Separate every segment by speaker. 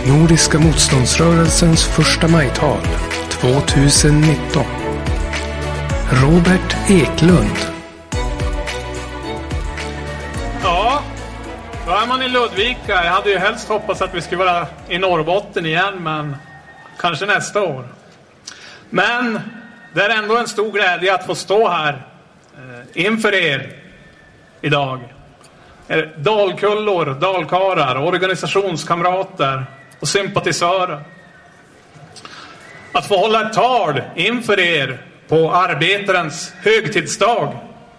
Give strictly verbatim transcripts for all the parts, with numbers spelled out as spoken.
Speaker 1: Nordiska motståndsrörelsens första majtal tjugonitton. Robert Eklund.
Speaker 2: Ja, då är man i Ludvika. Jag hade ju helst hoppats att vi skulle vara i Norrbotten igen, men kanske nästa år. Men det är ändå en stor glädje att få stå här eh, inför er idag. Dalkullor, dalkarar, organisationskamrater och sympatisörer. Att få hålla ett tal inför er på arbetarens högtidsdag.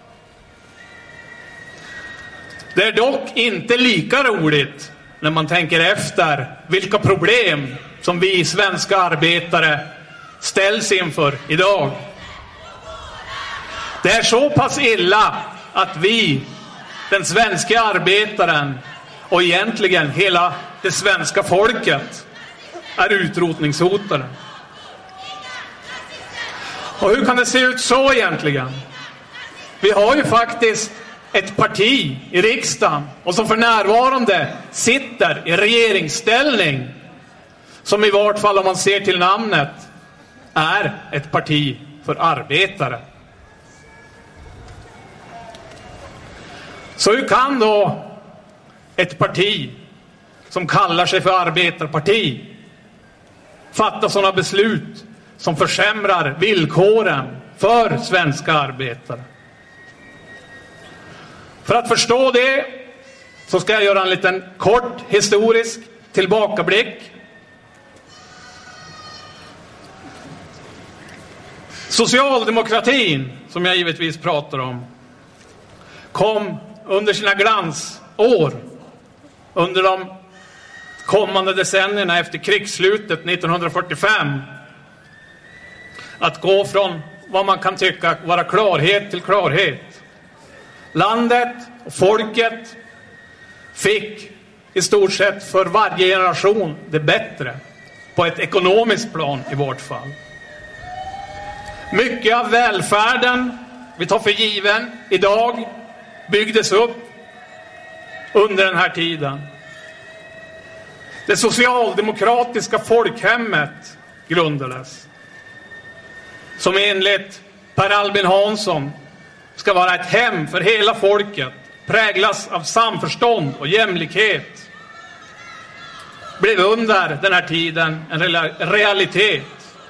Speaker 2: Det är dock inte lika roligt när man tänker efter vilka problem som vi svenska arbetare ställs inför idag. Det är så pass illa att vi, den svenska arbetaren och egentligen hela det svenska folket, är utrotningshotade. Och hur kan det se ut så egentligen? Vi har ju faktiskt ett parti i riksdagen och som för närvarande sitter i regeringsställning, som i vart fall om man ser till namnet är ett parti för arbetare. Så hur kan då ett parti som kallar sig för arbetarparti fatta sådana beslut som försämrar villkoren för svenska arbetare? För att förstå det så ska jag göra en liten kort historisk tillbakablick. Socialdemokratin, som jag givetvis pratar om, kom under sina glansår under de kommande decennierna efter krigsslutet nittonhundrafyrtiofem att gå från vad man kan tycka vara klarhet till klarhet. Landet och folket fick i stort sett för varje generation det bättre, på ett ekonomiskt plan i vårt fall. Mycket av välfärden vi tar för given idag byggdes upp under den här tiden. Det socialdemokratiska folkhemmet grundades, som enligt Per Albin Hansson ska vara ett hem för hela folket, präglas av samförstånd och jämlikhet, blev under den här tiden en realitet.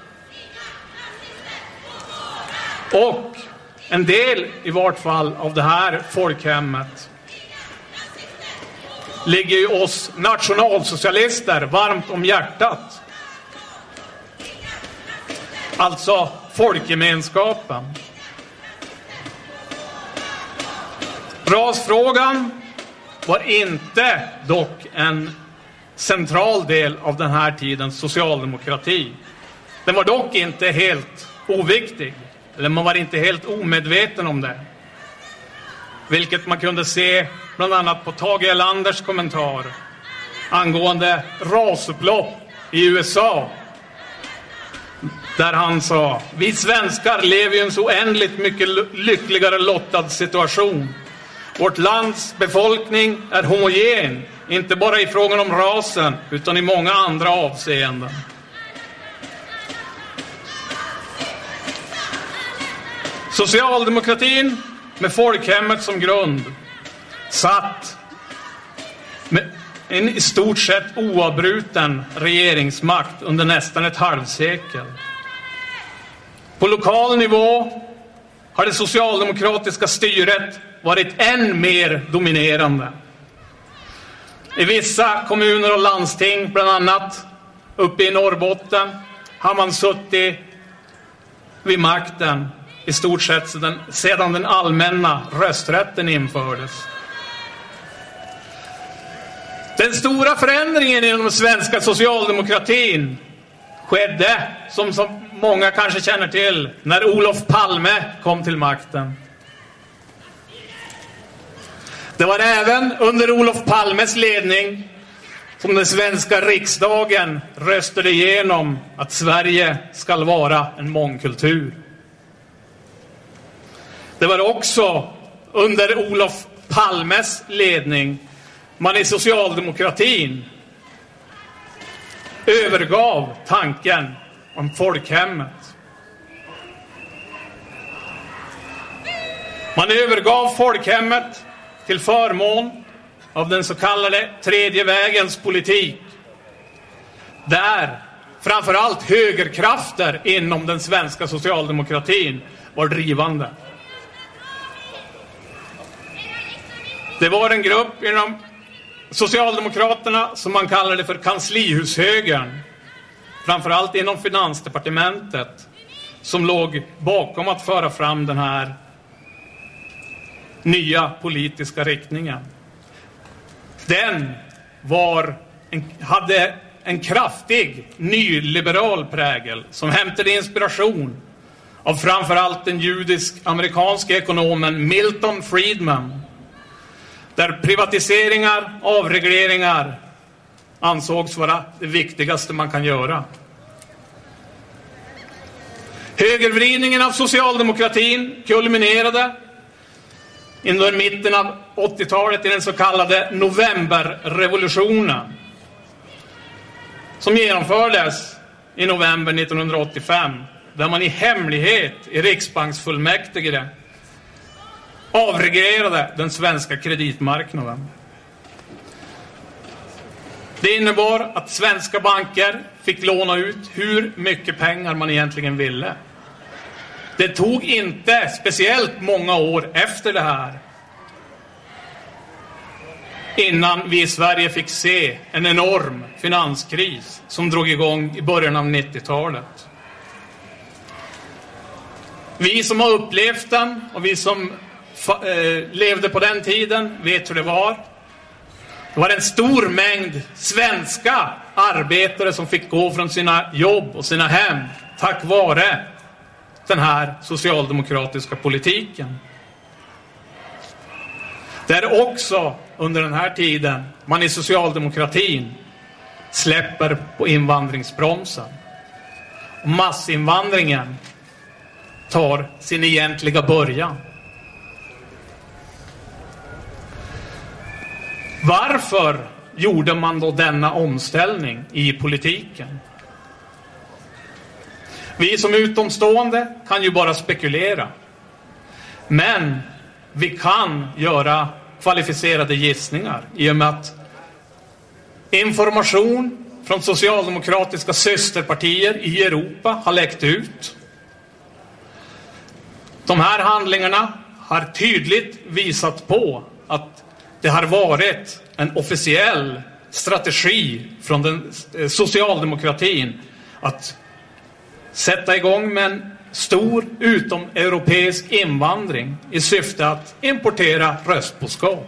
Speaker 2: Och en del i vart fall av det här folkhemmet ligger ju oss nationalsocialister varmt om hjärtat. Alltså folkgemenskapen. Rasfrågan var inte dock en central del av den här tidens socialdemokrati. Den var dock inte helt oviktig. Eller man var inte helt omedveten om det. Vilket man kunde se bland annat på Tage Erlanders kommentar angående rasupplopp i U S A. Där han sa: vi svenskar lever i en så oändligt mycket lyckligare lottad situation. Vårt lands befolkning är homogen, inte bara i frågan om rasen utan i många andra avseenden. Socialdemokratin med folkhemmet som grund satt med en i stort sett oavbruten regeringsmakt under nästan ett halvsekel. På lokal nivå har det socialdemokratiska styret varit än mer dominerande. I vissa kommuner och landsting, bland annat uppe i Norrbotten, har man suttit vid makten i stort sett sedan, sedan den allmänna rösträtten infördes. Den stora förändringen inom den svenska socialdemokratin skedde, som, som många kanske känner till, när Olof Palme kom till makten. Det var även under Olof Palmes ledning som den svenska riksdagen röstade igenom att Sverige ska vara en mångkultur. Det var också under Olof Palmes ledning man i socialdemokratin övergav tanken om folkhemmet. Man övergav folkhemmet till förmån av den så kallade tredje vägens politik, där framförallt högerkrafter inom den svenska socialdemokratin var drivande. Det var en grupp inom Socialdemokraterna som man kallade för kanslihushögern, framförallt inom Finansdepartementet, som låg bakom att föra fram den här nya politiska riktningen. Den var en, hade en kraftig nyliberal prägel som hämtade inspiration av framförallt den judisk-amerikanske ekonomen Milton Friedman, där privatiseringar, avregleringar ansågs vara det viktigaste man kan göra. Högervridningen av socialdemokratin kulminerade under mitten av åttiotalet i den så kallade novemberrevolutionen, som genomfördes i november nittonhundraåttiofem, där man i hemlighet i riksbanksfullmäktige avreglerade den svenska kreditmarknaden. Det innebar att svenska banker fick låna ut hur mycket pengar man egentligen ville. Det tog inte speciellt många år efter det här innan vi i Sverige fick se en enorm finanskris som drog igång i början av nittiotalet. Vi som har upplevt den och vi som eh, levde på den tiden vet hur det var. Det var en stor mängd svenska arbetare som fick gå från sina jobb och sina hem tack vare den här socialdemokratiska politiken. Det är också under den här tiden man i socialdemokratin släpper på invandringsbromsen. Massinvandringen tar sin egentliga början. Varför gjorde man då denna omställning i politiken? Vi som utomstående kan ju bara spekulera. Men vi kan göra kvalificerade gissningar i och med att information från socialdemokratiska systerpartier i Europa har läckt ut. De här handlingarna har tydligt visat på att det har varit en officiell strategi från den socialdemokratin att sätta igång med en stor utomeuropeisk invandring i syfte att importera röstboskap.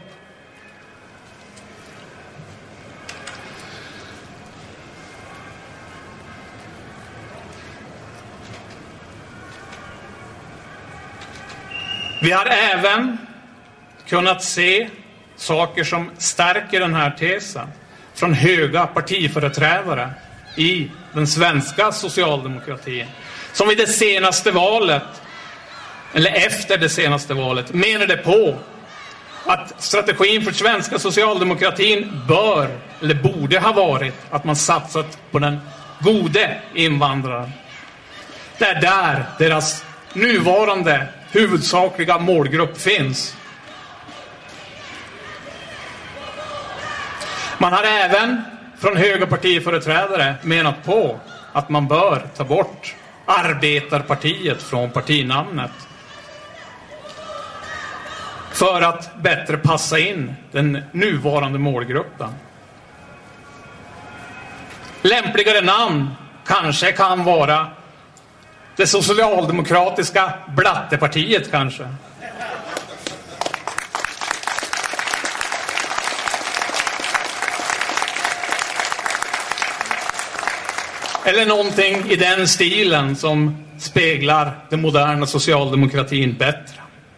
Speaker 2: Vi har även kunnat se saker som stärker den här tesen från höga partiföreträdare i den svenska socialdemokratin, som vid det senaste valet, eller efter det senaste valet, menade på att strategin för svenska socialdemokratin bör, eller borde ha varit, att man satsat på den gode invandraren. Det är där deras nuvarande huvudsakliga målgrupp finns. Man har även från höga partiföreträdare menat på att man bör ta bort Arbetarpartiet från partinamnet för att bättre passa in den nuvarande målgruppen. Lämpligare namn kanske kan vara det socialdemokratiska Blattepartiet kanske. Eller någonting i den stilen som speglar den moderna socialdemokratin bättre.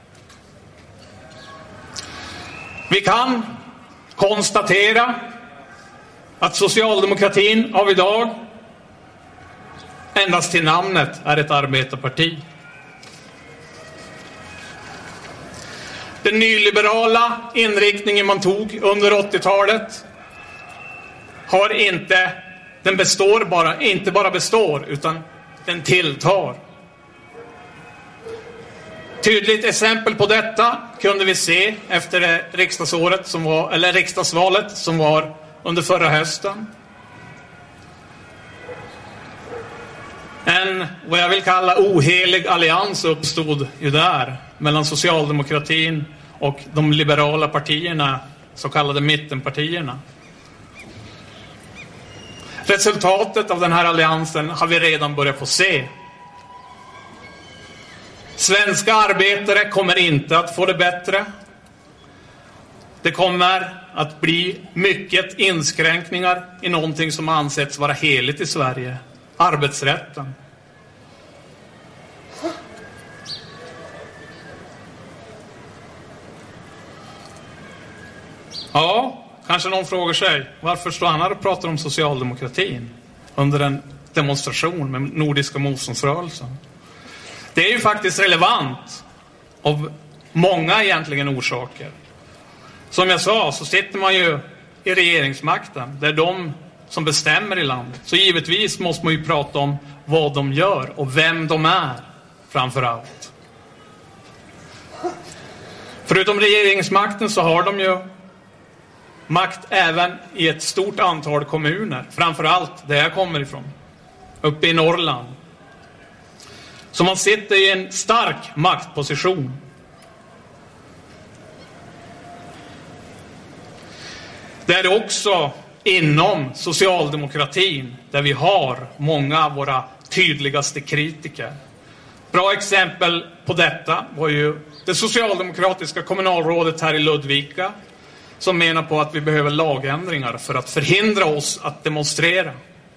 Speaker 2: Vi kan konstatera att socialdemokratin av idag endast till namnet är ett arbetarparti. Den nyliberala inriktningen man tog under åttiotalet har inte Den består bara, inte bara består, utan den tilltar. Tydligt exempel på detta kunde vi se efter det riksdagsåret som var, eller riksdagsvalet som var under förra hösten. En, vad jag vill kalla, ohelig allians uppstod ju där mellan socialdemokratin och de liberala partierna, så kallade mittenpartierna. Resultatet av den här alliansen har vi redan börjat få se. Svenska arbetare kommer inte att få det bättre. Det kommer att bli mycket inskränkningar i någonting som ansetts vara heligt i Sverige. Arbetsrätten. Ja, kanske någon frågar sig, varför står han här och pratar om socialdemokratin under en demonstration med Nordiska motståndsrörelsen? Det är ju faktiskt relevant av många egentligen orsaker. Som jag sa, så sitter man ju i regeringsmakten. Det är de som bestämmer i landet. Så givetvis måste man ju prata om vad de gör och vem de är framför allt. Förutom regeringsmakten så har de ju makt även i ett stort antal kommuner. Framförallt där jag kommer ifrån. Uppe i Norrland. Så man sitter i en stark maktposition. Det är också inom socialdemokratin där vi har många av våra tydligaste kritiker. Bra exempel på detta var ju det socialdemokratiska kommunalrådet här i Ludvika, som menar på att vi behöver lagändringar för att förhindra oss att demonstrera.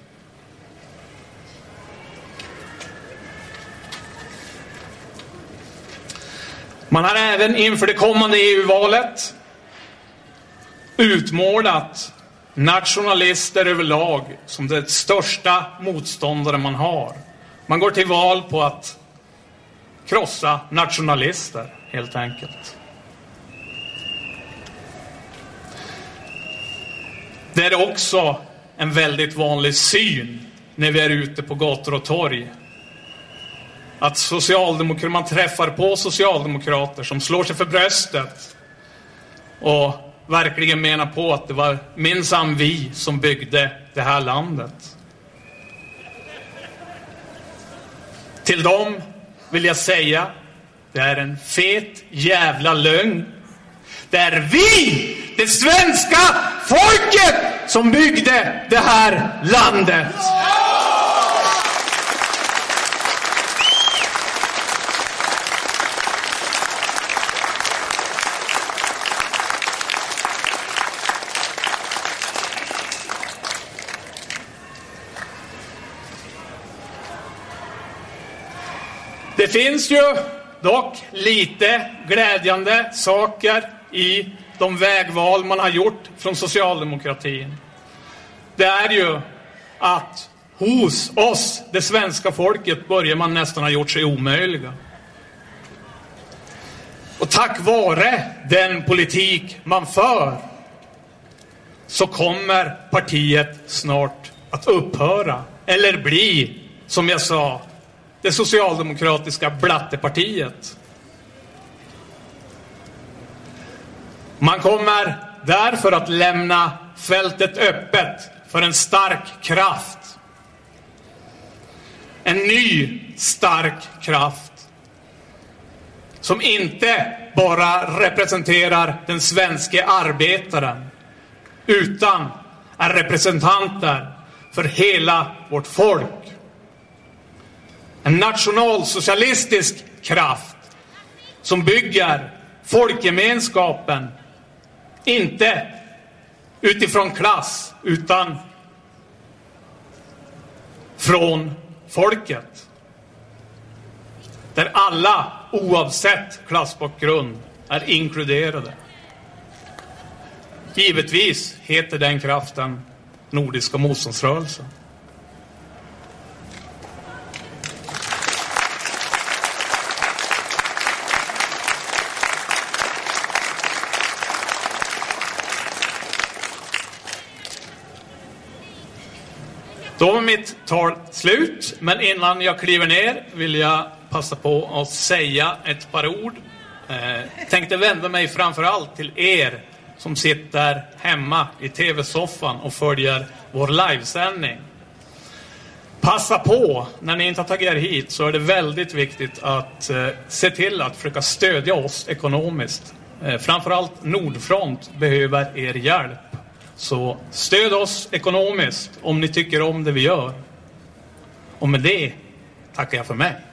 Speaker 2: Man har även inför det kommande E U-valet utmålat nationalister överlag som det största motståndare man har. Man går till val på att krossa nationalister, helt enkelt. Det är också en väldigt vanlig syn när vi är ute på gator och torg. Att socialdemokrater, man träffar på socialdemokrater som slår sig för bröstet och verkligen menar på att det var minsann vi som byggde det här landet. Till dem vill jag säga, det är en fet jävla lögn. Det är vi, det svenska folket, som byggde det här landet. Det finns ju dock lite glädjande saker i de vägval man har gjort från socialdemokratin. Det är ju att hos oss, det svenska folket, börjar man nästan ha gjort sig omöjliga. Och tack vare den politik man för så kommer partiet snart att upphöra. Eller bli, som jag sa, det socialdemokratiska blattepartiet. Man kommer därför att lämna fältet öppet för en stark kraft. En ny stark kraft som inte bara representerar den svenska arbetaren utan är representanter för hela vårt folk. En nationalsocialistisk kraft som bygger folkgemenskapen inte utifrån klass utan från folket. Där alla oavsett klassbakgrund är inkluderade. Givetvis heter den kraften Nordiska motståndsrörelsen. mitt tal slut, men innan jag kliver ner vill jag passa på att säga ett par ord. Eh, tänkte vända mig framförallt till er som sitter hemma i tv-soffan och följer vår livesändning. Passa på, när ni inte har tagit er hit så är det väldigt viktigt att eh, se till att försöka stödja oss ekonomiskt. Eh, framförallt Nordfront behöver er hjälp. Så stöd oss ekonomiskt om ni tycker om det vi gör. Och med det tackar jag för mig.